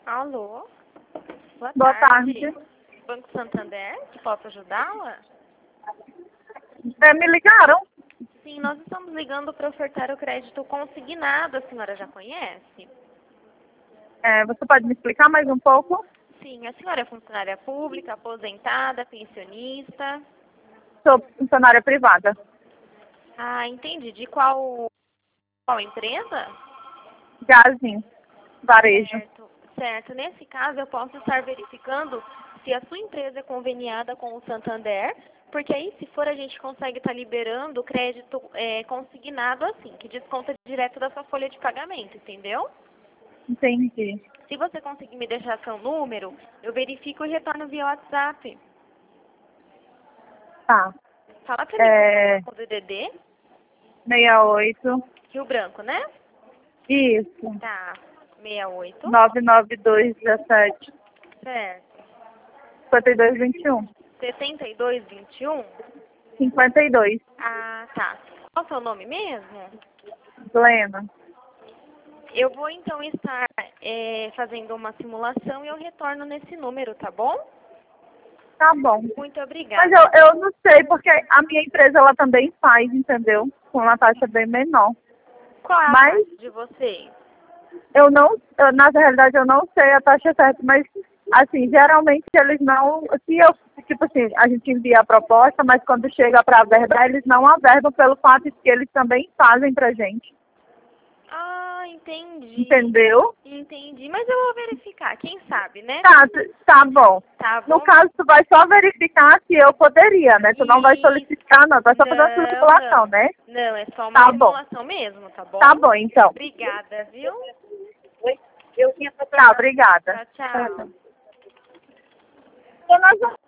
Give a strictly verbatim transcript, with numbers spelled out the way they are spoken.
Alô? Boa, Boa tarde. tarde. Banco Santander, que posso ajudá-la? É, me ligaram? Sim, nós estamos ligando para ofertar o crédito consignado. A senhora já conhece? É, você pode me explicar mais um pouco? Sim, a senhora é funcionária pública, aposentada, pensionista? Sou funcionária privada. Ah, entendi. De qual, qual empresa? Gazin, varejo. Certo, certo. Nesse caso, eu posso estar verificando se a sua empresa é conveniada com o Santander, porque aí, se for, a gente consegue estar liberando o crédito é, consignado assim, que desconta direto da sua folha de pagamento, entendeu? Entendi. Se você conseguir me deixar seu número, eu verifico e retorno via WhatsApp. Tá. Fala pra mim, por É, favor, com o D D D. sessenta e oito. Rio Branco, né? Isso. Tá. sessenta e oito. nove nove dois dezessete. Certo. cinquenta e dois vinte e um. setenta e dois vinte e um. cinquenta e dois. Ah, tá. Qual é o seu nome mesmo? Plena. Eu vou então estar é, fazendo uma simulação e eu retorno nesse número, tá bom? Tá bom. Muito Mas obrigada. eu, eu não sei, porque a minha empresa ela também faz, entendeu? Com uma taxa bem menor. Qual é a Mas taxa de vocês? eu não, eu, na realidade eu não sei a taxa certa, mas assim, geralmente eles não, se eu, tipo assim, a gente envia a proposta, mas quando chega para verbar, eles não averbam pelo fato de que eles também fazem pra gente. Ah, entendi. Entendeu? Entendi. Mas eu vou verificar, quem sabe, né? Tá, t- tá bom. Tá No bom? caso, tu vai só verificar se eu poderia, né? Tu não vai Isso. solicitar, não. Vai só fazer uma Não, simulação, não. né? Não, é só uma Tá bom. simulação mesmo, tá bom? Tá bom, então. Obrigada, viu? Tá, obrigada. Tchau, tchau. Então, nós vamos